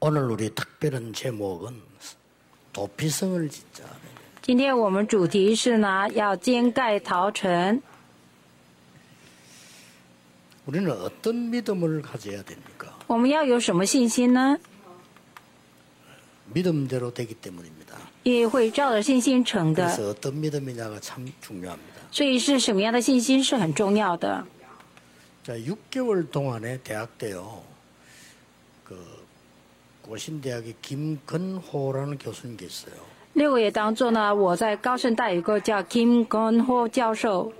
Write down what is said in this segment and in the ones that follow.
오늘 우리 특별한 제목은 도피성을 짓자. 今天我们主题是呢，要兼盖陶城。 우리는 어떤 믿음을 가져야 됩니까? 我们要有什么信心呢？ 믿음대로 되기 때문입니다. 因为会照着信心成的， 그래서 어떤 믿음이냐가 참 중요합니다. 所以是什么样的信心是很重要的。 자, 6개월 동안에 대학 때요. 고신대학의 김건호라는 교수님 계셨어요. 6个月当中呢，我在高盛大有个叫 Kim Gon-ho 教授。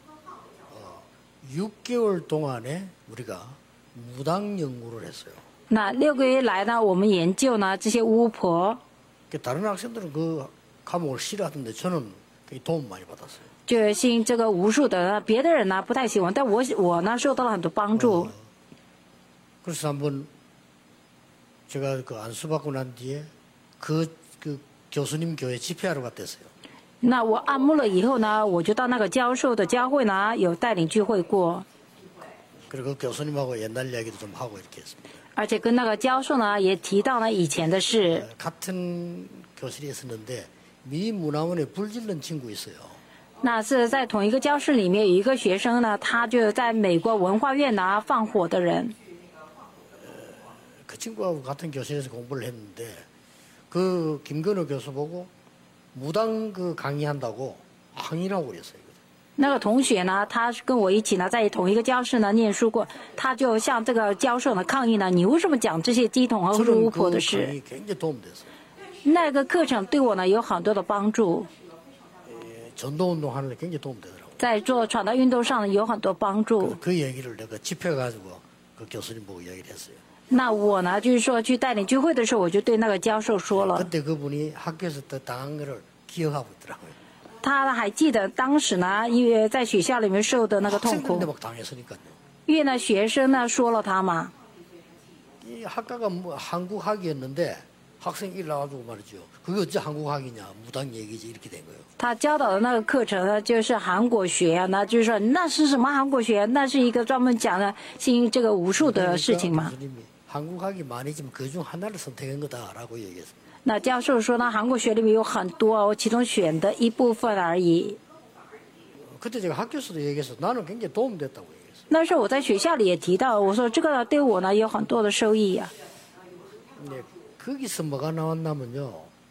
6개월 동안에 우리가 무당 연구를 했어요. 那6个月来呢，我们研究呢这些巫婆， 다른 학생들은 그 과목을 싫어하던데 저는 되게 도움 많이 받았어요. 就信这个巫术的，别的人呢不太喜欢，但我呢受到了很多帮助。 그래서 한번 제가 그 안수받고 난 뒤에 그 교수님 교회 집회하러 갔댔어요. 那我按摩了以后呢，我就到那个教授的教会呢，有带领聚会过， 그리고 그 교수님하고 옛날 이야기도 좀 하고 이렇게 했습니다. 而且跟那个教授呢也提到了以前的事。 같은 교실에 있었는데 미 문화원에 불질른 친구 있어요. 那是在同一个教室里面有一个学生呢，他就在美国文化院拿放火的人。 그 친구하고 같은 교실에서 공부를 했는데 그 김건호 교수 보고 무당 그 강의한다고 항의라고 그랬어요. 那个同学呢，他跟我一起呢，在同一个教室呢念书过，他就向这个教授呢抗议呢，你为什么讲这些鸡同和巫婆的事？ 강의 굉장히 도움됐어요. 那个课程对我呢有很多的帮助， 전도운동 하는 데 굉장히 도움되더라고요. 在做传道运动上有很多帮助。 그 얘기를 내가 집회 가지고 그 교수님 보고 이야기를 했어요. 那我呢，就是说去带领聚会的时候，我就对那个教授说了。 그때 그분이 학교에서 또 당한 거를 기억하고 있더라고요. 他还记得当时呢，因为在学校里面受的那个痛苦， 학생들인데 막 당했으니까요. 因为呢学生呢说了他嘛， 이 학과가 뭐 한국학이었는데 학생이 일나가지고 말이죠. 그게 어째 한국학이냐 무당 얘기지 이렇게 된 거예요. 他教导的那个课程呢，就是韩国学啊，那就是说那是什么韩国学？那是一个专门讲的信这个武术的事情嘛。 교수님이 한국학이 많이지만 그중 하나를 선택한 거다라고 얘기했습니다. 那教授说呢，韩国学里面有很多，我其中选的一部分而已。 그때 제가 학교에서도 얘기해서 나는 굉장히 도움됐다고 얘기했어요. 那时候我在学校里也提到，我说这个对我呢有很多的收益啊。 근데 거기서 뭐가 나왔냐면요.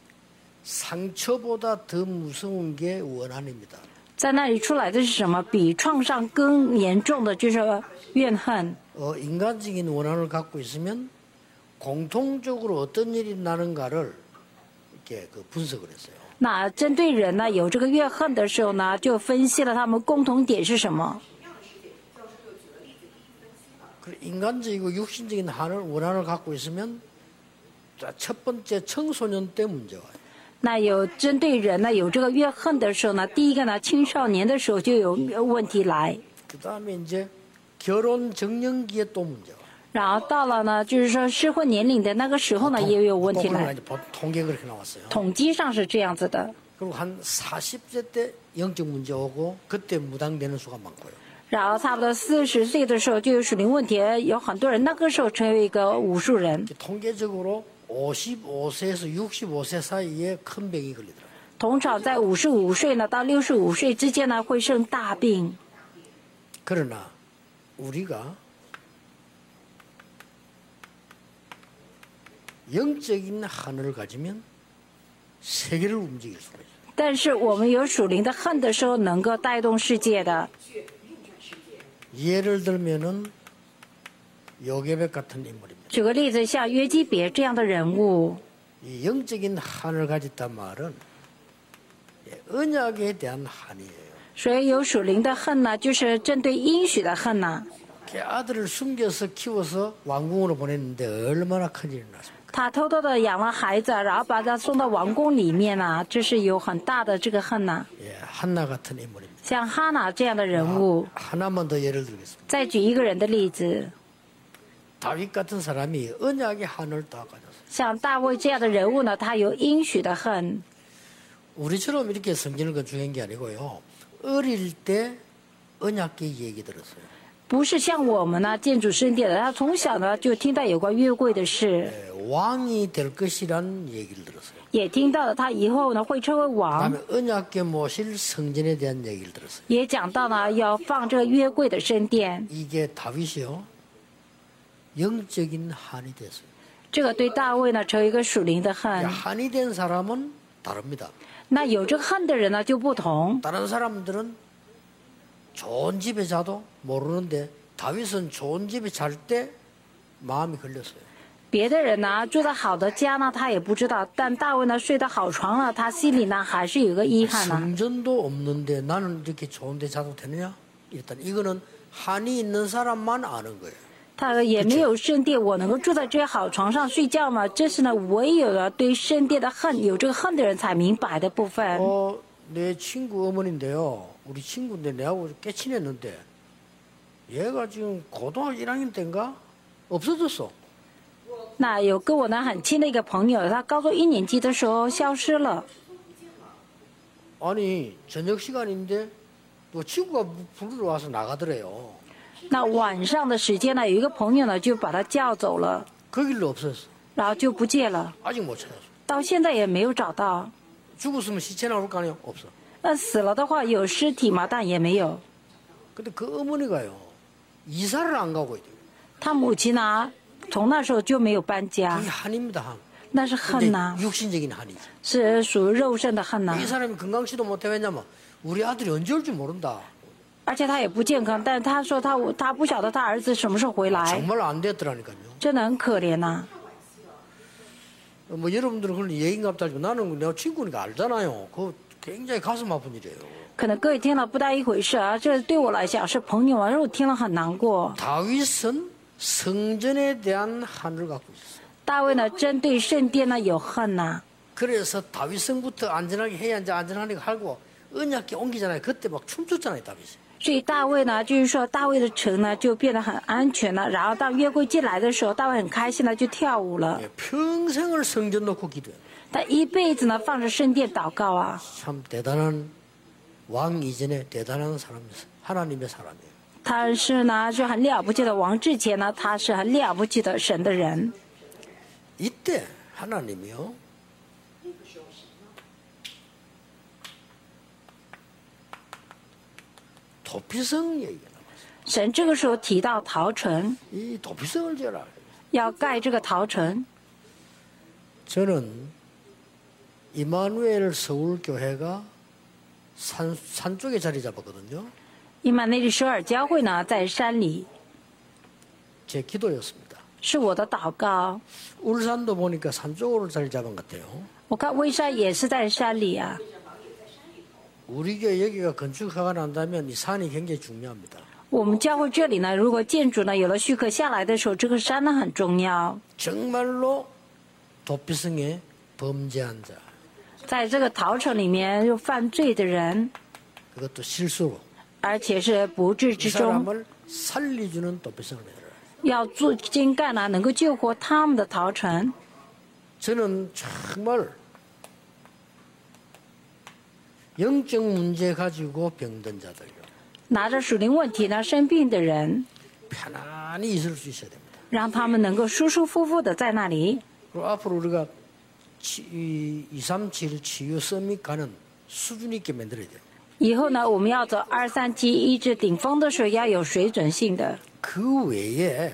상처보다 더 무서운 게 원한입니다. 在那里出来的是什么？比创伤更严重的就是怨恨。 인간적인 원한을 갖고 있으면 공통적으로 어떤 일이 나는가를 이렇게 분석을 했어요. 那针对人呢有这个怨恨的时候呢，就分析了他们共同点是什么。 인간적이고 육신적인 원한을 갖고 있으면 첫 번째 청소년 때 문제가 와요. 那有针对人呢有这个怨恨的时候呢，第一个呢青少年的时候就有问题来， 그다음에 이제 결혼 정년기에 또 문제가 와요. 然后到了呢就是说适婚年龄的那个时候呢也有问题来。 통계 그렇게 나왔어요. 统计上是这样子的。 그리고 한 40세 때 영적 문제 오고 그때 무당되는 수가 많고요. 然后差不多40岁的时候就有属灵问题，有很多人那个时候成为一个武术人。 통계적으로 55세에서 65세 사이에 큰 병이 걸리더라고요. 通常在55岁呢到65岁之间呢会生大病。 그러나 우리가 영적인 하늘을 가지면 세계를 움직일 수가 있어요. 但是我们有属灵的恨的时候，能够带动世界的。 예를 들면은 요게벳 같은 인물입니다. 举个例子，像约基别这样的人物， 이 영적인 한을 가졌단 말은 언약에 대한 한이에요. 所以有属灵的恨呢，就是针对应许的恨呢。 그 아들을 숨겨서 키워서 왕궁으로 보냈는데 얼마나 큰 일이 났습니까? 他偷偷的养了孩子，然后把他送到王宫里面呢，这是有很大的这个恨呢。 예, 한나 같은 인물입니다. 像哈拿这样的人物， 하나만 더 예를 들겠습니다. 再举一个人的例子， 다윗 같은 사람이 언약의 한을 다 가졌어요. 像大卫这样的人物呢，他有应许的恨。 우리처럼 이렇게 성경을 건축한 게 아니고요. 어릴 때 언약계 얘기 들었어요. 不是像我们呢建筑圣殿的，他从小呢就听到有关约柜的事， 왕이 될 것이란 얘기를 들었어요. 也听到了他以后呢会成为王， 그다음에 언약궤 모실 성전에 대한 얘기를 들었어요. 也讲到呢要放这个约柜的圣殿。 이게 다윗이요. 영적인 한이 됐어요. 这个对大卫呢成为一个属灵的恨。 한이 된 사람은 다릅니다. 那有这个恨的人呢就不同。 다른 사람들은 좋은 집에 자도 모르는데 다윗은 좋은 집에 잘 때 마음이 걸렸어요. 别的人呢住在好的家呢他也不知道，但大卫呢睡到好床了，他心里呢还是有个遗憾呢。 성전도 없는데 나는 이렇게 좋은 데 자도 되느냐? 일단 이거는 한이 있는 사람만 아는 거예요. 他也没有圣殿，我能够住在这些好床上睡觉吗？这是呢唯有了对圣殿的恨，有这个恨的人才明白的部分。 내 친구 어머니인데요. 우리 친구인데 내하고 꽤 친했는데 얘가 지금 고등학교 1학년 때인가 없어졌어. 那有跟我呢很亲的一个朋友，他高中1年级的时候消失了。 아니 저녁 시간인데 또 친구가 부르러 와서 나가더래요. 那晚上的时间呢，有一个朋友呢就把他叫走了， 그 길로 없었어. 然后就不见了， 아직 못 찾았어. 到现在也没有找到。 죽었으면 시체 나올 거 아니에요? 없어. 那死了的话有尸体吗？但也没有。 근데 그 어머니가요 이사를 안 가고 있대요. 他母亲呢，从那时候就没有搬家， 그게 한입니다 한. 那是恨呐、 육신적인 한이지. 是属于肉身的恨呐、 이 사람이 건강치도 못해. 왜냐면 우리 아들이 언제 올지 모른다. 而且他也不健康，但是他说他不晓得他儿子什么时候回来， 정말 안 됐더라니까요. 真的很可怜呐、 뭐 여러분들은 그런 얘기인갑다 하지만 나는 내가 친구니까 알잖아요. 그거 굉장히 가슴 아픈 일이에요. 可能各位听了不大一回事啊，这对我来讲是朋友啊，让我听了很难过。 다윗은 성전에 대한 한을 갖고 있었어요. 大卫呢，针对圣殿呢有恨呐、 그래서 다윗성부터 안전하게 해야 이제 안전하게 하고 언약궤 옮기잖아요. 그때 막 춤췄잖아요, 다윗이. 所以大卫呢，就是说大卫的城呢就变得很安全了。然后当约柜进来的时候，大卫很开心的就跳舞了。 예, 평생을 성전 놓고 기도해요. 他一辈子呢放着圣殿祷告啊， 참 대단한 왕 이전에 대단한 사람이었어요. 하나님의 사람이에요. 他是呢是很了不起的王，之前呢他是很了不起的神的人。 이때 하나님이요. 도피성 얘기가 나왔어요. 神这个时候提到陶城， 이 도피성을 지어라. 要盖这个陶城。 저는 이마누엘 서울교회가 산 쪽에 자리 잡았거든요. 伊玛内利首尔教会呢在山里， 제 기도였습니다. 是我的祷告。 울산도 보니까 산 쪽으로 자리 잡은 것 같아요. 我看威山也是在山里啊。 우리 교회 여기가 건축허가 난다면 이 산이 굉장히 중요합니다. 我们教会这里呢，如果建筑呢有了许可下来的时候，这个山呢很重要。 정말로 도피성에 범죄한 자, 在这个陶城里面有犯罪的人， 그것도 실수로 而且是不治 이 之中， 사람을 살려주는 도피성을 만들어요. 要做精干呢，能够救活他们的陶城。 저는 정말 영적 문제 가지고 병든 자들요. 拿着属灵问题呢生病的人， 편안히 있을 수 있어야 됩니다. 让他们能够舒舒服服的在那里。 그리고 앞으로 우리가 237 치유 서밋 가는 수준 있게 만들어야 돼요. 以后呢，我们要走237医治顶峰的时候，要有水准性的。 그 외에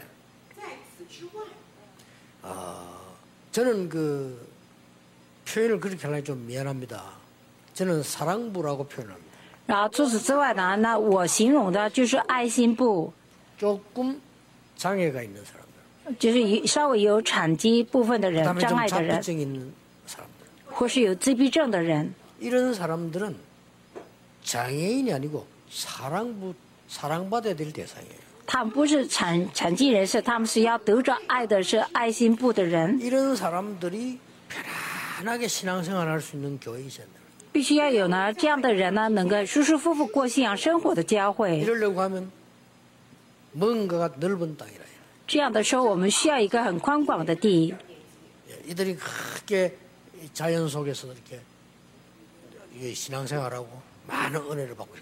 저는 그 표현을 그렇게 하려니 좀 미안합니다. 저는 사랑부라고 표현합니다. 然后除此之外呢，那我形容的就是爱心部， 조금 장애가 있는 사람들, 就是稍微有产肌部分的人、 그다음에 障 좀 碍的人， 자폐증 있는 사람들. 或是有自闭症的人。 이런 사람들은 장애인이 아니고 사랑받아야 될 대상이에요. 他们不是残疾人士，他们是要得着爱的，是爱心部的人。 이런 사람들이 편안하게 신앙생활할 수 있는 교회에 있어야 돼요. 必须要有呢这样的人呢，能够舒舒服服过信仰生活的教会。 이러려고 하면 뭔가가 넓은 땅이라 해요. 这样的时候，我们需要一个很宽广的地。 이들이 크게 자연 속에서 이렇게 신앙생활하고 많은 은혜를 받고 있습니다.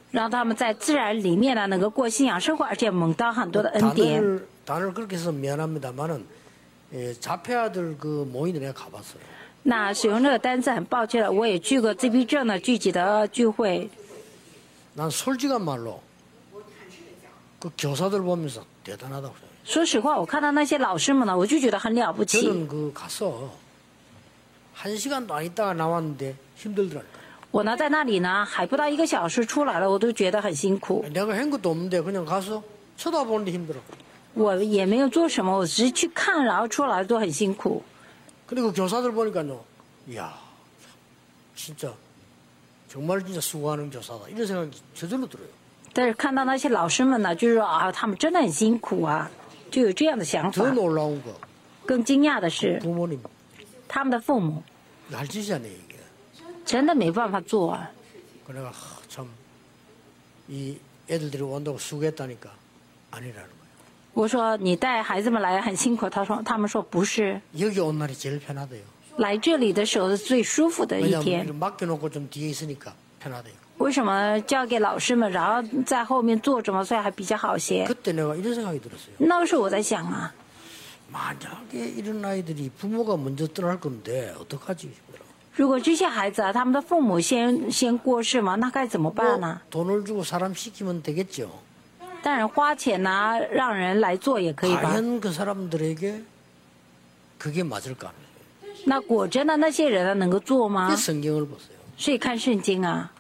让他们在自然里面呢能够过信仰生活，而且蒙到很多的恩典。 단어를 그렇게 해서 미안합니다만은 자폐아들 그 모임에 내가 가봤어요. 那使用这个单词很抱歉了，我也去过自闭症的聚集的聚会。 난 솔직한 말로 그 교사들 보면서 대단하다고 생각해요. 说实话，我看到那些老师们呢，我就觉得很了不起。 저는 그 가서 1시간도 안 있다가 나왔는데 힘들더라니까. 我呢在那里呢还不到1个小时出来了，我都觉得很辛苦。 내가 한 것도 없는데 그냥 가서 쳐다보는데 힘들어. 我也没有做什么，我只是去看，然后出来都很辛苦。 그리고 교사들 보니까요, 이야, 진짜 정말 진짜 수고하는 교사다 이런 생각이 저절로 들어요. 但是看到那些老师们呢，就是说啊，他们真的很辛苦啊，就有这样的想 더 法。 놀라운 거 更惊讶的是， 부모님 他们的父母 할 짓이 아니에요 이게. 真的没办法做啊。 그 내가 참 이 애들들이 온다고 수고했다니까 아니라는 거예요. 我说你带孩子们来很辛苦，他们说不是， 여기 온 날이 제일 편하대요. 来这里的时候是最舒服的一 왜냐하면 天。 이렇게 맡겨놓고 좀 뒤에 있으니까 편하대요. 为什么交给老师们，然后在后面坐着嘛，所以还比较好些。 그때 내가 이런 생각이 들었어요. 那个时候我在想啊， 만약에 이런 아이들이 부모가 먼저 떠날 건데 어떡하지 싶더라고요. 如果这些孩子啊，他们的父母先过世嘛，那该怎么办呢？ 돈을 주고 사람 시키면 되겠죠. 当然花钱呐、让人来做也可以吧。 과연 그 사람들에게 그게 맞을까? 那果真的那些人呢能够做吗 그 ？ 성경을 보세요. 所以看圣经啊，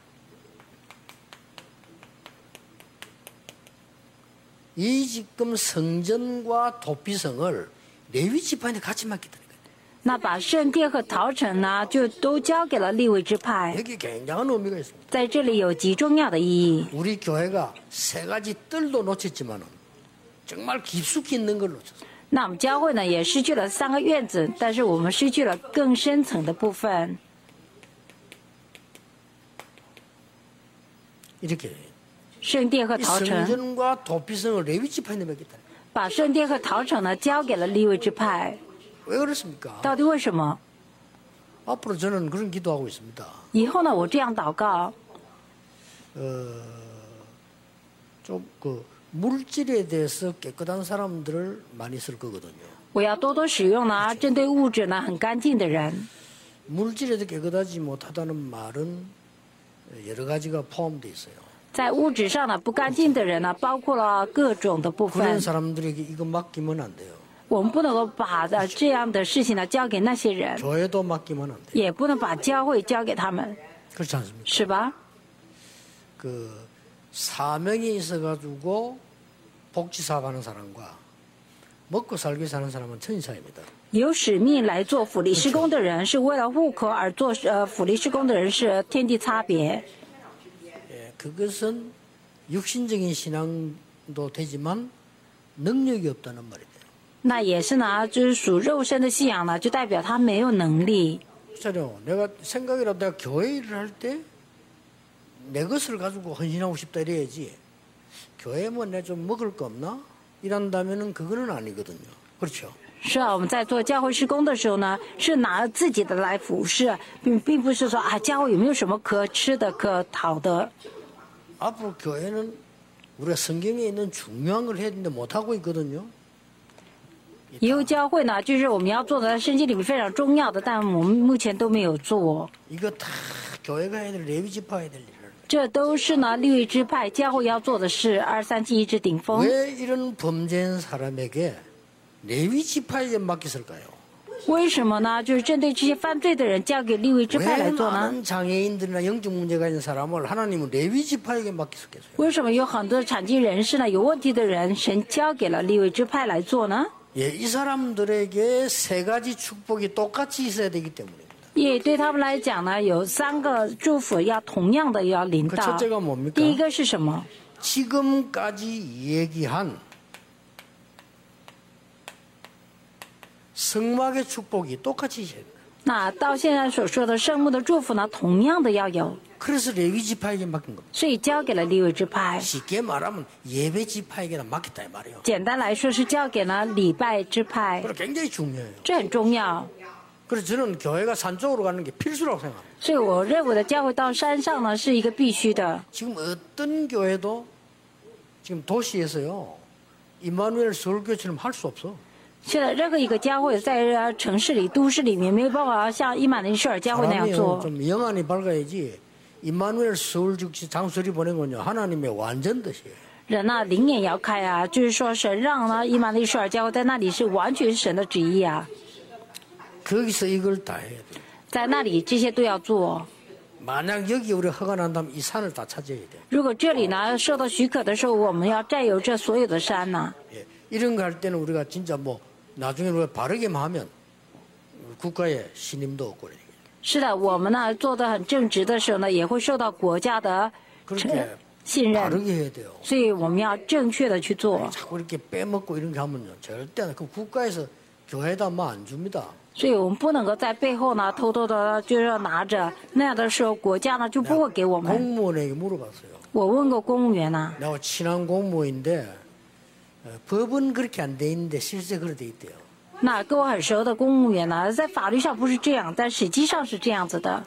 이 지금 성전과 도피성을 레위 지파한테 같이 맡겼다니까요. 那把圣殿和陶城呢，就都交给了利未支派。 여기 굉장한 의미가 있습니다. 在这里有极重要的意义。 우리 교회가 3가지 뜰도 놓쳤지만은 정말 깊숙이 있는 걸 놓쳤어요. 那我们教会呢也失去了3个院子，但是我们失去了更深层的部分。 이렇게 圣殿和 이 陶城， 성전과 도피성을 레위 지파한테 맡겼다. 把圣殿和陶城呢交给了利未支派。 왜 그렇습니까? 到底为什么？ 앞으로 저는 그런 기도하고 있습니다. 以后呢，我这样祷告， 좀 그 물질에 대해서 깨끗한 사람들을 많이 쓸 거거든요. 我要多多使用呢，针对物质呢很干净的人。 물질에도 깨끗하지 못하다는 말은 여러 가지가 포함되어 있어요. 在物质上呢不干净的人呢，包括了各种的部 그런 分。 사람들에게 이거 맡기면 안 돼요. 我们不能够把这样的事情呢交给那些人， 교회도 맡기면 안 돼요. 也不能把教会交给他们， 그렇지 않습니까? 是吧？ 그 사명이 있어가지고 복지사업 하는 사람과 먹고 살기 사는 사람은 천사입니다. 有使命来做福利施工的人，是为了户口而做福利施工的人是天地差别。 예, 그것은 육신적인 신앙도 되지만 능력이 없다는 말이에요. 那也是呢，就是属肉身的信仰呢，就代表他没有能力。 그렇잖아요. 내가 생각이라도 내가 교회 일을 할 때 내 것을 가지고 헌신하고 싶다 이래야지. 교회 뭐 내 좀 먹을 거 없나? 이란다면은 그거는 아니거든요. 그렇죠? 是啊，我们在做教会施工的时候呢，是拿自己的来服侍，并不是说啊，教会有没有什么可吃的、可讨的。 앞으로 교회는 우리가 성경에 있는 중요한 걸 해야 되는데 못하고 있거든요. 以后教会呢，就是我们要做的圣经里面非常重要的，但我们目前都没有做。 이거 다 교회가 해야 될 레위 지파 해야 될 일을. 这都是呢利未支派教会要做的事。237一直顶峰。 왜 이런 범죄한 사람에게 레위 지파에게 맡겼을까요? 为什么呢？就是针对这些犯罪的人，交给利未支派 왜 来做呢？ 많은 장애인들이나 영적 문제가 있는 사람을 하나님은 레위 지파에게 맡겼겠어요? 为什么有很多残疾人士呢？有问题的人，神交给了利未支派来做呢？ 예, 이 사람들에게 3가지 축복이 똑같이 있어야 되기 때문입니다. 也对他们来讲呢，有3个祝福要同样的要领 그 导。 첫째가 뭡니까? 第一个是什么？ 지금까지 얘기한 성막의 축복이 똑같이 있어야 됩니다. 那到现在所说的圣母的祝福呢，同样的要有， 그래서 레위 지파에게 맡긴 겁니다. 所以交给了利未支派。 쉽게 말하면 예배 지파에게나 맡겼다 이 말이에요. 简单来说是交给了礼拜支派， 그래 굉장히 중요해요. 这很重要。 그래서 저는 교회가 산 쪽으로 가는 게 필수라고 생각합니다. 所以我认为的教会到山上呢是一个必须的。 지금 어떤 교회도 지금 도시에서요 임마누엘 서울교회처럼 할 수 없어. 现在任何一个教会在城市里、都市里面没有办法像伊玛尼舍尔教会那样 사람이요 做。 좀 영안이 밝아야지. 임마누엘 서울 즉시 장소리 보낸 건요 하나님의 완전 뜻이에요. 人呢、灵眼也要开啊，就是说神让呢伊玛尼舍尔教会在那里是完全神的旨意啊， 거기서 이걸 다 해야 돼. 在那里这些都要做。 만약 여기 우리 허가 난다면 이 산을 다 차지해야 돼. 如果这里呢受到许可的时候，我们要占有这所有的山呢、 예. 이런 거 할 때는 우리가 진짜 뭐 나중에 우리가 바르게만 하면 국가에 신임도 없고 그러니까. 是的，我们呢做得很正直的时候呢，也会受到国家的 그렇게 信任， 바르게 해야 돼요. 所以我们要正确的去做。 자꾸 이렇게 빼먹고 이런 게 하면요 절대 안 돼. 그 국가에서 교회에다 뭐 안 줍니다. 所以我们不能够在背后呢偷偷的就是要拿着，那样的时候国家呢就不会给我们。 공무원에게 물어봤어요. 我问过公务员呢、 내가 친한 공무원인데 법은 그렇게 안 돼 있는데 실제 그렇게 돼 있대요. 那跟我很熟的公务员呢，在法律上不是这样，但实际上是这样子的。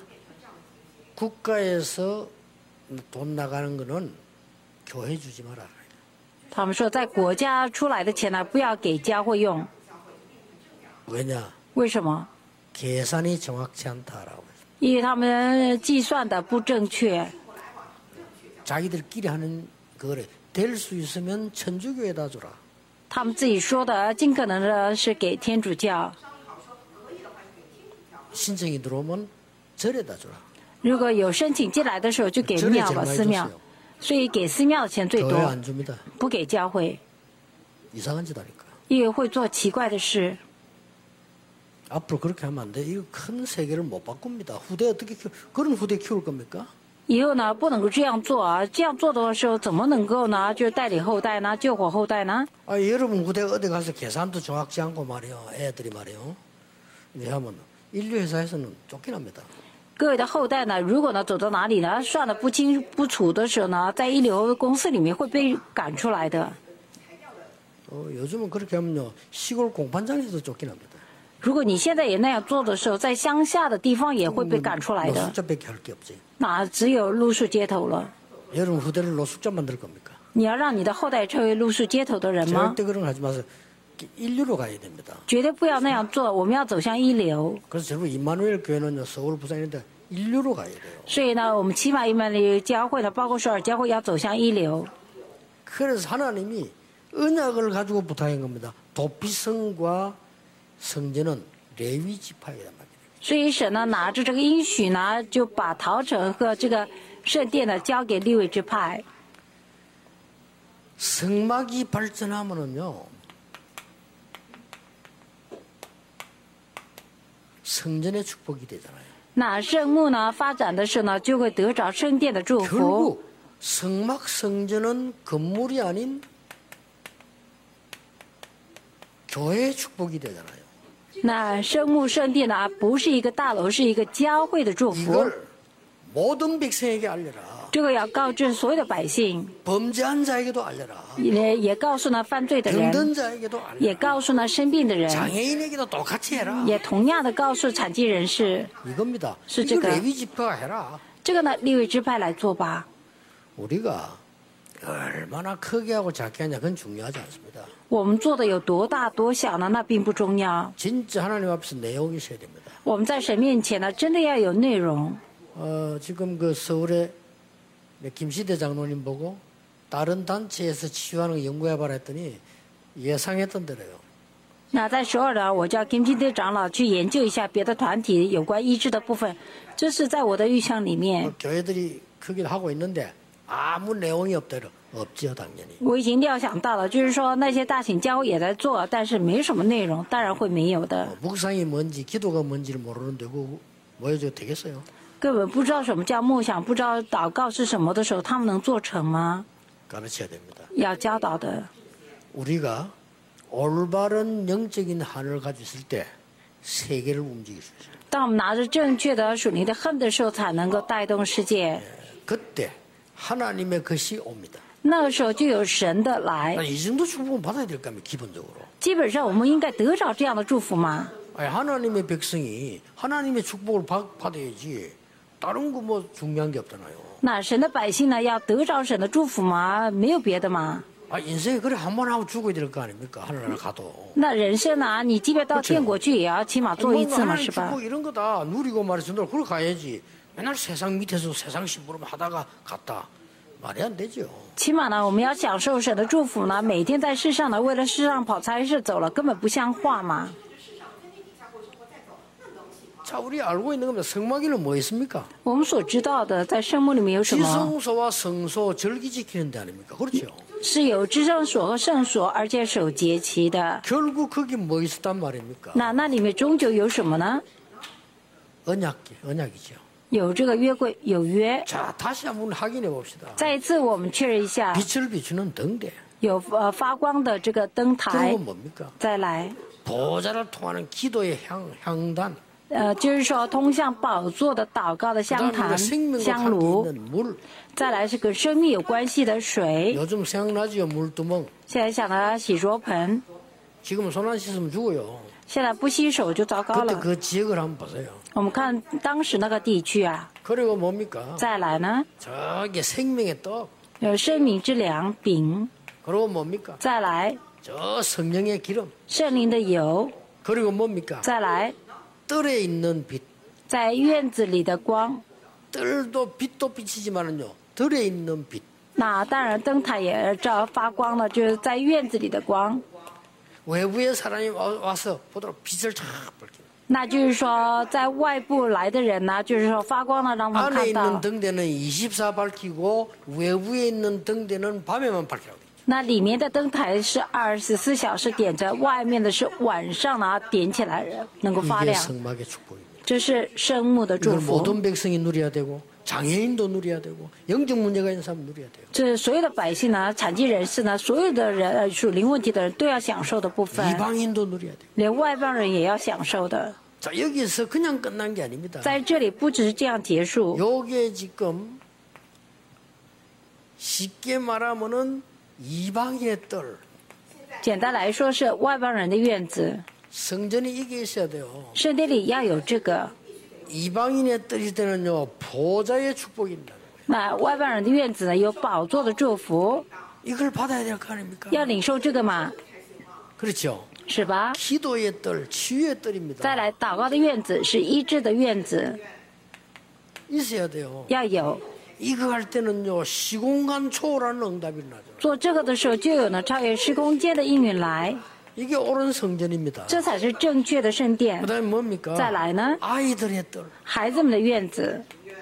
국가에서 돈 나가는 거는 교회 주지 마라. 他们说，在国家出来的钱呢，不要给教会用。 왜냐? 为什么？ 계산이 정확치 않다라고. 因为他们计算的不正确。 자기들끼리 하는 거래. 될 수 있으면 천주교에다 줘라. 他们自己说的，尽可能的是给天主教。 신청이 들어오면 절에다 줘라. 如果有申请进来的时候，就给 절에 庙吧， 제일 寺 많이 庙。 줬어요. 所以给寺庙的钱最 교회 多， 안 줍니다. 不给教会， 이상한 짓 하니까. 因为会做奇怪的事。 앞으로 그렇게 하면 안 돼. 이거 큰 세계를 못 바꿉니다. 후대 어떻게 그런 후대 키울 겁니까? 以后呢，不能够这样做啊！这样做的时候，怎么能够呢？就是带领后代呢，救活后代呢？ 아, 여러분 후대 어디 가서 계산도 정확치 않고 말이요. 애들이 말이요. 이제 하면 인류 회사에서는 쫓겨납니다. 各位的后代呢，如果呢走到哪里呢，算得不清不楚的时候呢，在一流公司里面会被赶出来的。 요즘은 그렇게 하면요. 시골 공판장에서 쫓겨납니다. 如果你现在也那样做的时候，在乡下的地方也会被赶出来的。 노숙자밖에 할 게 없지. 那只有露宿街头了。 여러분 후대를 노숙자 만들 겁니까? 你要让你的后代成为露宿街头的人吗？ 절대 그런 거 하지 마세요. 인류로 가야 됩니다. 绝对不要那样做，我们要走向一流。 그래서 결국 임마누엘 교회는요. 서울 부산인데 인류로 가야 돼요. 所以呢，我们起码伊曼里教会呢，包括首尔教会要走向一流。 그래서 하나님이 언약을 가지고 부탁한 겁니다. 도피성과 성전은 레위 지파이란 말이에요. 所以神呢拿着这个应许呢，就把陶城和这个圣殿呢交给利未支派。 성막이 발전하면은요. 성전의 축복이 되잖아요. 那圣幕呢发展的时候呢，就会得着圣殿的祝福。 결국 성막 성전은 건물이 아닌 교회의 축복이 되잖아요. 那圣幕圣殿呢，不是一个大楼，是一个教会的祝福。 이걸 모든 백성에게 알려라. 这个要告知所有的百姓， 범죄한 자에게도 알려라. 也告诉呢犯罪的人， 병든 자에게도 也 알려라. 告诉呢生病的人， 장애인에게도 똑같이 해라. 也同样的告诉残疾人士。 이겁니다. 是 이거 这个。 레위 지파가 해라. 这个呢，利未支派来做吧。 우리가 얼마나 크게 하고 작게 하냐 그건 중요하지 않습니다. 我们做的有多大多小呢？那并不重要。 진짜 하나님 앞에서 내용이 있어야 됩니다. 我们在神面前呢，真的要有内容。 지금 그 서울에 김시대 장로님 보고 다른 단체에서 치유하는 거 연구해봐라 했더니 예상했던 대로요. 那在首尔呢，我叫金金队长老去研究一下别的团体有关医治的部分，这是在我的预想里面。 교회들이 크게 하고 있는데 아무 내용이 없대요. 없지요 당연히. 我已经料想到了，就是说那些大型教会也在做，但是没什么内容，当然会没有的。 묵상이 뭔지 기도가 뭔지를 모르는데 그거 보여줘도 되겠어요? 根本不知道什么叫默想，不知道祷告是什么的时候，他们能做成吗？ 가르쳐야 됩니다. 要教导的。 우리가 올바른 영적인 한을 가지고 있을 때 세계를 움직일 수 있어요. 当我们拿着正确的属灵的恨的时候，才能够带动世界。 그때 하나님의 것이 옵니다. 那个时候就有神的来。 이 정도 축복은 받아야 될 거 아니에요, 기본적으로. 基本上我们应该得着这样的祝福吗？ 아니, 하나님의 백성이 하나님의 축복을 받아야지. 다른 거 뭐 중요한 게 없잖아요. 那神的百姓呢，要得着神的祝福吗？没有别的吗？ 아, 인생에 그래 한 번 하고 죽어야 될 거 아닙니까? 하늘나라 가도. 那人生呢，你即便到天国去，也要起码做一次嘛， 하나님 是吧？ 축복 이런 거다 누리고 말해서 너 그걸 가야지. 맨날 세상 밑에서 세상 심부름 하다가 갔다. 말이 안 되죠. 起码呢，我们要享受神的祝福呢，每天在世上呢，为了世上跑差事走了，根本不像话嘛。 자, 우리 알고 있는 겁니다. 성막에는 뭐 있습니까? 我们所知道的，在圣幕里面有什么？ 지성소와 성소 절기 지키는 데 아닙니까? 그렇죠. 是有至圣所和圣所，而且守节期的。 결국 거기 뭐 있었단 말입니까? 那里面终究有什么呢？ 언약이죠. 有这个约柜，有约。 자, 다시 한번 확인해 봅시다. 再一次，我们确认一下， 빛을 비추는 등대. 有发光的这个灯台。 그리고 뭡니까? 再来， 보좌를 통하는 기도의 향단. 就是说通向宝座的祷告的香 그다음에 坛、 생명과 香 관계 炉。 있는 물. 再来是跟生命有关系的水。 요즘 생각나지요, 물두멍. 现在想到洗濯盆， 지금 손 안 씻으면 죽어요. 现在不洗手就糟糕 그때 了。 그 지역을 한번 보세요. 我们看当时那个地区啊， 그리고 뭡니까? 再来呢， 저기 생명의 떡. 有生命之粮饼， 그리고 뭡니까? 再来 저 성령의 기름. 圣灵的油， 그리고 뭡니까? 再来 뜰에 있는 빛. 在院子里的光。 뜰도 빛도 비치지만은요. 뜰에 있는 빛. 那当然灯台也照发光了，就是在院子里的光。 외부의 사람이 와서 보도록 빛을 쫙 밝히는. 那就是说，在外部来的人呢，就是说发光了，让他们 안에 看 있는 到。 등대는 24 밝히고 외부에 있는 등대는 밤에만 밝히라고. 那里面的灯台是24小时点着，外面的是晚上呢点起来，能够发 이게 亮。 성막의 축복입니다. 这是圣幕的祝 이걸 福， 모든 백성이 누려야 되고 장애인도 누려야 되고 영적 문제가 있는 사람 누려야 돼요. 这所有的百姓呢，残疾人士呢，所有的人属灵问题的人都要享受的部分， 이방인도 누려야 돼요. 连外邦人也要享受的。 자, 여기서 그냥 끝난 게 아닙니다. 在这里不只是这样结束， 요게 지금 쉽게 말하면은 이방인의 뜰. 简单来说是外邦人的院子， 성전이 이게 있어야 돼요. 圣殿里要有这个。 이방인의 뜰일 때는요 보좌의 축복입니다. 那外邦人的院子呢，有宝座的祝福， 이걸 받아야 될 거 아닙니까? 要领受这个嘛， 그렇죠. 是吧？ 기도의 뜰, 치유의 뜰입니다. 再来，祷告的院子是医治的院子， 있어야 돼요. 要有。 이거 할 때는요 시공간 초월하는 응답이 나죠. 做这个的时候，就有呢超越时空间的应允来， 이게 옳은 성전입니다. 这才是正确的圣殿。 그다음에 뭡니까? 再来呢， 아이들의 뜰. 孩子们的院子，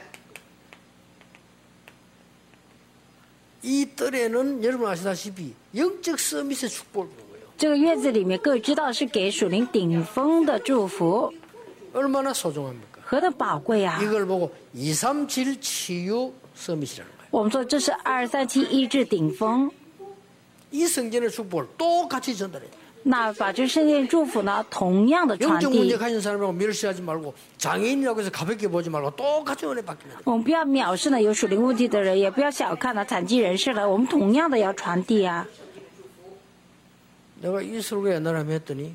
이 뜰에는 여러분 아시다시피 영적 서밋의 축복을 주는 거예요. 这个院子里面各位知道是给属灵顶峰的祝福， 얼마나 소중합니까? 何等宝贵啊！ 이걸 보고 237 치유 서밋이라는 거예요. 我们说这是237医治顶峰， 이 성전의 축복을 똑같이 전달해요. 那把这圣殿祝福呢，同样的传 영적 문제 递。 가진 사람이라고 멸시하지 말고 장애인이라고 해서 가볍게 보지 말고 똑같이 은혜 받기는 돼요. 我们不要藐视呢有属灵问题的人，也不要小看呢残疾人士了，我们同样的要传递啊。 내가 이 설교 옛날에 한번 했더니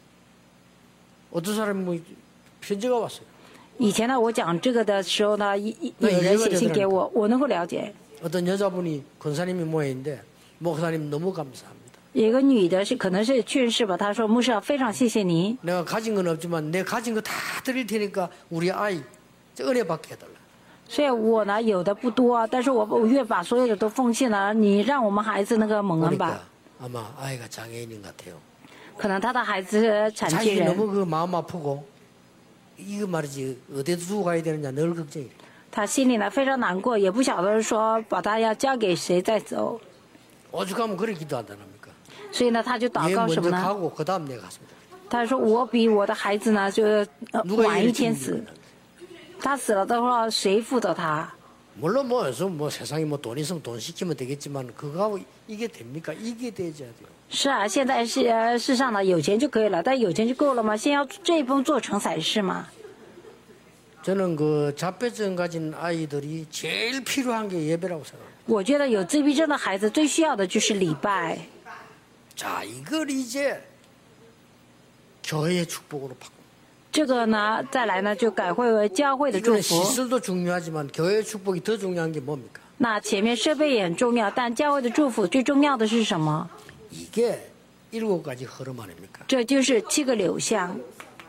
어떤 사람이 뭐 편지가 왔어요. 以前呢，我讲这个的时候呢，有人写信给我，我能够了解。 어떤 여자분이 권사님이 모여있는데 목사님 너무 감사합니다. 有一个女的是可能是劝世吧，她说牧师啊，非常谢谢您。 내가 가진 건 없지만 내 가진 거 다 드릴 테니까 우리 아이 은혜 받게 해달라. 所以我呢有的不多，但是我愿把所有的都奉献了，你让我们孩子那个蒙恩吧。 보니까 아마 아이가 장애인인 것 같아요. 可能他的孩子是残疾 자식이 人， 너무 그 마음 아프고 이거 말이지 어디에 두고 가야 되느냐 늘 걱정이래. 他心里呢非常难过，也不晓得说把他要交给谁再走， 오죽하면 그래 기도한다랍니까? 所以呢他就祷 얘 告什 먼저 么呢？ 가고 그 다음 내가 갔습니다. 他说我比我的孩子呢就晚一天死，他死了的话谁负责他？ 물론 뭐 세상에 뭐 돈 있으면 돈 시키면 되겠지만 그거하고 이게 됩니까? 이게 되어야 돼요. 是啊，现在世上呢有钱就可以了，但有钱就够了吗？先要这一步做成才是嘛。 저는 그 자폐증 가진 아이들이 제일 필요한 게 예배라고 생각합니다. 我觉得有自闭症的孩子最需要的就是礼拜。 자, 이걸 이제 교회의 축복으로 바꿉니다. 这个呢，再来呢就改会为教会的祝 이거는 福。 시설도 중요하지만 교회의 축복이 더 중요한 게 뭡니까? 那前面设备也很重要，但教会的祝福最重要的是什么？ 이게 7가지 흐름 아닙니까? 这就是7个流向。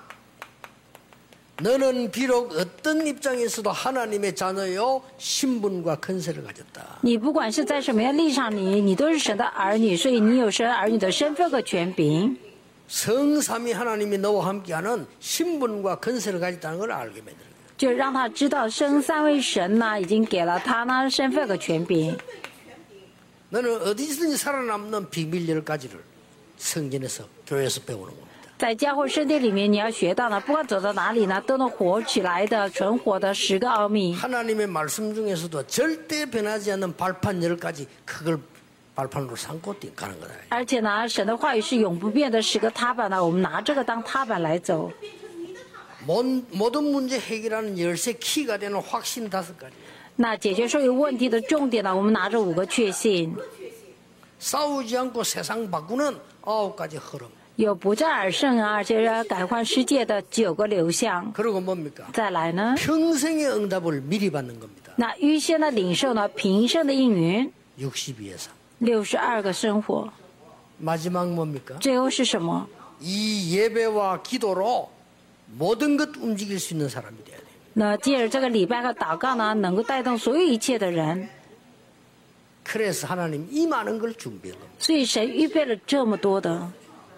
너는 비록 어떤 입장에서도 하나님의 자녀요 신분과 권세를 가졌다. 你不管是在什么样立场，你都是神的儿女，所以你有神儿女的身份和权柄。 성삼위 하나님이 너와 함께하는 신분과 권세를 가졌다는 걸 알게 만들어요. 就让他知道生三位神呢，已经给了他呢身份和权柄。 너는 어디서든지 살아남는 비밀 10가지를 성전에서 교회에서 배우는 겁니다. 在教会圣殿里面，你要学到呢，不管走到哪里呢，都能活起来的、存活的10个奥秘。 하나님의 말씀 중에서도 절대 변하지 않는 발판 10가지 그걸 발판으로 삼고 가는 거다. 而且呢，神的话语是永不变的10个踏板呢，我们拿这个当踏板来走。 모든 문제 해결하는 열쇠 키가 되는 확신 5가지. 那解决所有问题的重点呢，我们拿着5个确信， 싸우지 않고 세상 바꾸는 9가지 흐름. 有不战而胜啊，而且是改换世界的9个流向。 그리고 뭡니까? 再来呢， 평생의 응답을 미리 받는 겁니다. 那预先的领受呢，平生的应允， 62에서. 62个生活。 마지막 뭡니까? 最后是什么？ 이 예배와 기도로 모든 것 움직일 수 있는 사람이 돼야 돼요. 那借着这个礼拜和祷告呢，能够带动所有一切的人。 그래서 하나님 이 많은 걸 준비한 겁니다. 所以神预备了这么多的。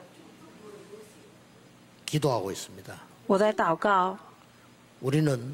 기도하고 있습니다. 我在祷告， 우리는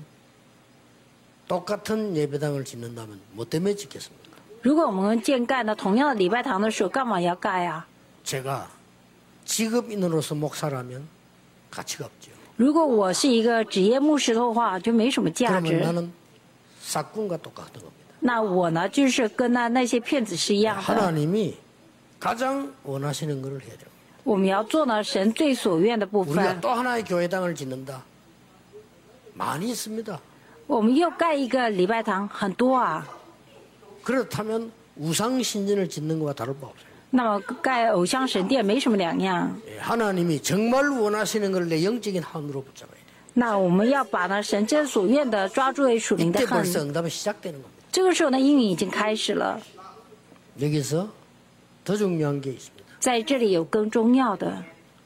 똑같은 예배당을 짓는다면 뭐 때문에 짓겠습니까? 如果我们建盖呢同样的礼拜堂的时候，干嘛要盖啊？ 제가 직업인으로서 목사라면 가치가 없죠. 如果我是一个职业牧师的话，就没什么价 그러면 值。 나는 사꾼과 똑같은 겁니다. 那我呢，就是跟那些骗子是一样的。 하나님이 가장 원하시는 것을 해야 돼요. 我们要做呢神最所愿的部 우리가 分。 또 하나의 교회당을 짓는다. 많이 있습니다. 我们又盖一个礼拜堂，很多啊。 그렇다면 우상 신전을 짓는 것과 다를 바 없어요. 那么盖偶像神殿没什么两样。 예, 하나님이 정말 원하시는 걸 내 영적인 한으로 붙잡아야 돼요. 那我们要把呢神真所愿的抓住为属灵的 이때 恨。 벌써 응답이 시작되는 겁니다. 这个时候呢，应允已经开始了。 여기서 더 중요한 게 있습니다. 在这里有更重要的，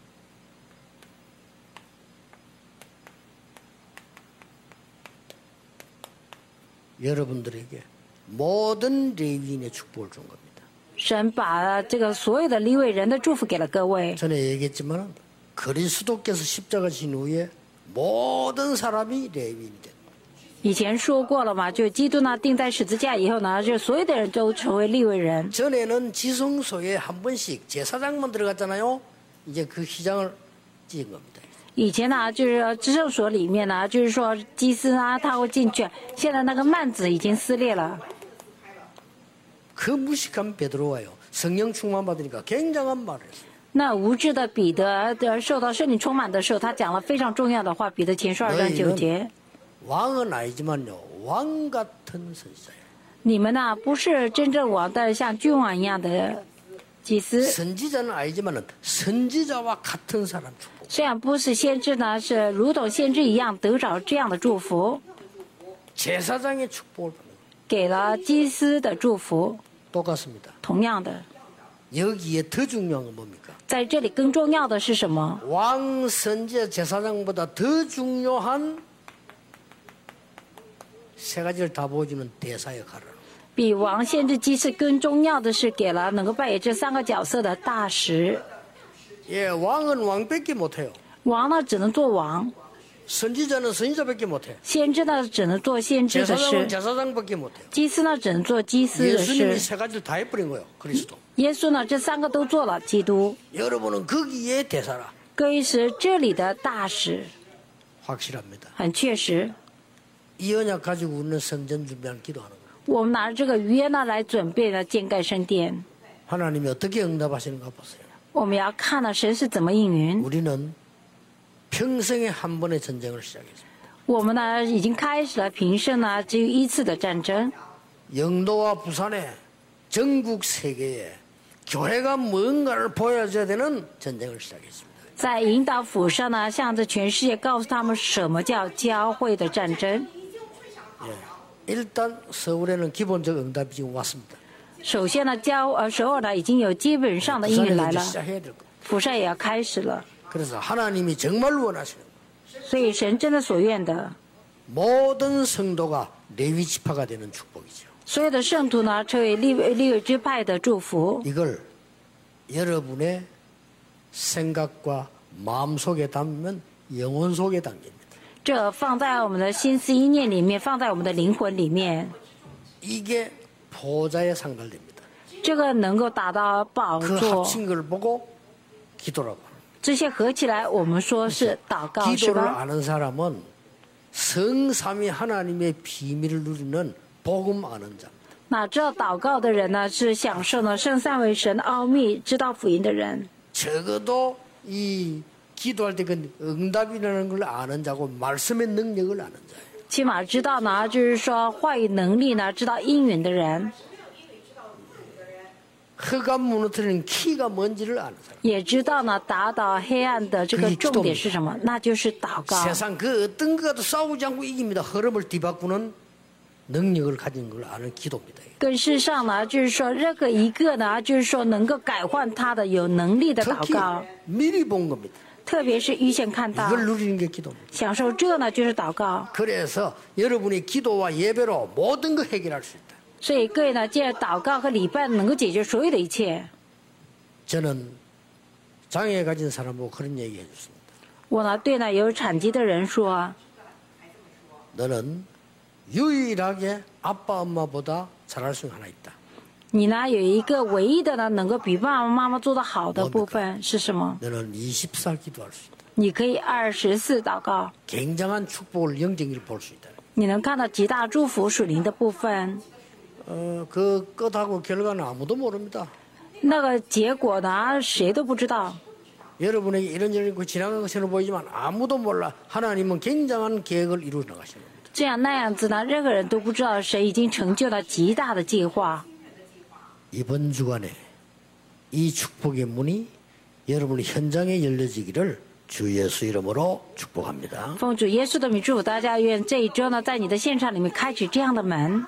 여러분들에게 모든 레위인의 축복을 준 겁니다. 神把这个所有的利未人的祝福给了各位。 전에 얘기했지만 그리스도께서 십자가 진 후에 모든 사람이 레위인이 됐다. 以前说过了嘛，就基督呢钉在十字架以后呢，就所有的人都成为利未人。 전에는 지성소에 한 번씩 제사장만 들어갔잖아요. 이제 그 휘장을 찢은 겁니다. 以前呢，就是至圣所里面呢，就是说祭司啊他会进去，现在那个幔子已经撕裂了。 그 무식한 베드로가요. 성령 충만 받으니까 굉장한 말을 했어요. 那无知的彼得受到圣灵充满的时候，他讲了非常重要的话。彼得前书2章9节， 왕은 아니지만요. 왕 같은 선지자예요. 你们呢不是真正王的像君王一样的祭司， 선지자는 아니지만은 선지자와 같은 사람 축복. 虽然不是先知呢，是如同先知一样得着这样的祝福， 제사장의 축복을 받는 거예요. 给了祭司的祝福。 똑같습니다. 同样的， 여기에 더 중요한 건 뭡니까? 在这里更重要的是什么？ 왕, 선지자, 제사장보다 더 중요한 세 가지를 다 보여주는 대사 역할을. 比王、先知、祭司更重要的是给了能够扮演这3个角色的大使。 예, 왕은 왕밖에 못해요. 王呢只能做王， 선지자는 선지자밖에 못해. 先知呢只能做先知的 제사장은 事， 제사장밖에 못해요. 祭司呢只能做祭司的 예수님이 事。 세 가지를 다 해버린 거예요. 그리스도. 耶稣呢这3个都做了，基督。 여러분은 거기에 대사라. 各位是这里的大使， 확실합니다. 很确实。 이 언약 가지고 우리는 성전 준비하는 기도하는 거예요. 我们拿着这个约呢来准备呢建盖圣殿， 하나님이 어떻게 응답하시는가 보세요. 我们要看呢神是怎么应允。 우리는 평생에 한 번의 전쟁을 시작했습니다. 我们呢已经开始了平生呢只有1次的战争。 영도와 부산에 전국 세계에 교회가 뭔가를 보여줘야 되는 전쟁을 시작했습니다. 在引导府上呢，向着全世界告诉他们什么叫教会的战争。 일단 서울에는 기본적 응답이 지금 왔습니다. 首先呢，首尔呢已经有基本上的应允 부산에서 来 이제 了， 시작해야 될 겁니다. 釜山也要开始了。 그래서 하나님이 정말 원하시는 所以神真的所愿的， 모든 성도가 레위 지파가 되는 축복이죠. 所有的圣徒呢成为利未支派的祝福。 이걸 여러분의 생각과 마음 속에 담으면 영혼 속에 담깁니다. 这放在我们的心思意念里面，放在我们的灵魂里面， 이게 보좌에 상달됩니다. 这个能够达到宝 그 座。 합친 걸 보고 기도라고 합니다. 这些合起来，我们说是祷告，是 기도를 吧？ 아는 사람은 성삼위 하나님의 비밀을 누리는 복음 아는 자. 那知道祷告的人呢，是享受呢圣三位神的奥秘，知道福音的人。 적어도 이 기도할 때 그 응답이라는 걸 아는 자고 말씀의 능력을 아는 자예요. 起码知道呢，就是说话语能力呢，知道应允的人， 흑암 무너뜨리는 키가 뭔지를 아는 사람. 也知道呢打倒黑暗的这个重点是什么，那就是祷告。 세상 그 어떤 것과도 싸우지 않고 이깁니다. 흐름을 뒤바꾸는 능력을 가진 걸 아는 기도입니다. 跟世上呢，就是说任何一个呢，就是说能够改换他的有能力的祷 특히 告， 미리 본 겁니다. 特别是预先看到 이걸 누리는 게 기도입니다. 享受这呢，就是祷告。 그래서 여러분이 기도와 예배로 모든 걸 해결할 수 있다. 所以各位呢，借着祷告和礼拜能够解决所有的一切。 저는 장애 가진 사람하고 그런 얘기 해줬습니다. 我呢，对呢有产疾的人说， 너는 유일하게 아빠 엄마보다 잘할 수 하나 있다. 你呢有一个唯一的呢，能够比爸爸妈妈做得好的部分是什么？ 너는 20살 기도할 수 있다. 你可以24祷告， 굉장한 축복을 영적으로 볼 수 있다. 你能看到极大祝福属灵的部分。 그 끝하고 결과는 아무도 모릅니다. 那个结果呢，谁都不知道。 여러분에게 이런저런 거 지나간 것처럼 보이지만 아무도 몰라. 하나님은 굉장한 계획을 이루어 나가시는 겁니다. 这样那样子呢，任何人都不知道谁已经成就了极大的计划。 이번 주간에 이 축복의 문이 여러분 현장에 열려지기를 주 예수 이름으로 축복합니다. 奉主耶稣的名祝福大家，愿这一周呢，在你的现场里面开启这样的门。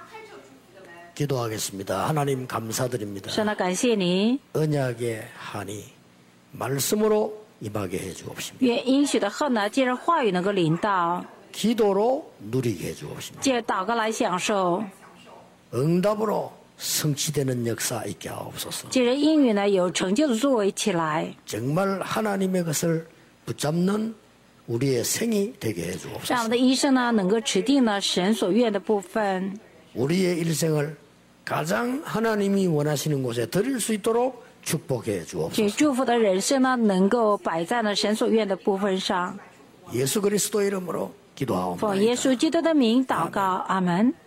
기도하겠습니다. 하나님 감사드립니다. 神呢，感谢你， 언약의 한이 말씀으로 임하게 해주옵십니다. 愿应许的恨呢，借着话语能够临到， 기도로 누리게 해주옵십니다. 借着祷告来享受， 응답으로 성취되는 역사 있게 하옵소서. 借着应允呢有成就的作为起来， 정말 하나님의 것을 붙잡는 우리의 생이 되게 让我 해주옵소서. 们的一生呢能够持定呢神所愿的部分， 우리의 일생을 가장 하나님이 원하시는 곳에 드릴 수 있도록 축복해 这 주옵소서. 祝福的人生呢能够摆在了神所愿的部分上。 예수 그리스도 이름으로 奉 기도하옵나이다. 耶稣基督的名祷告，阿门。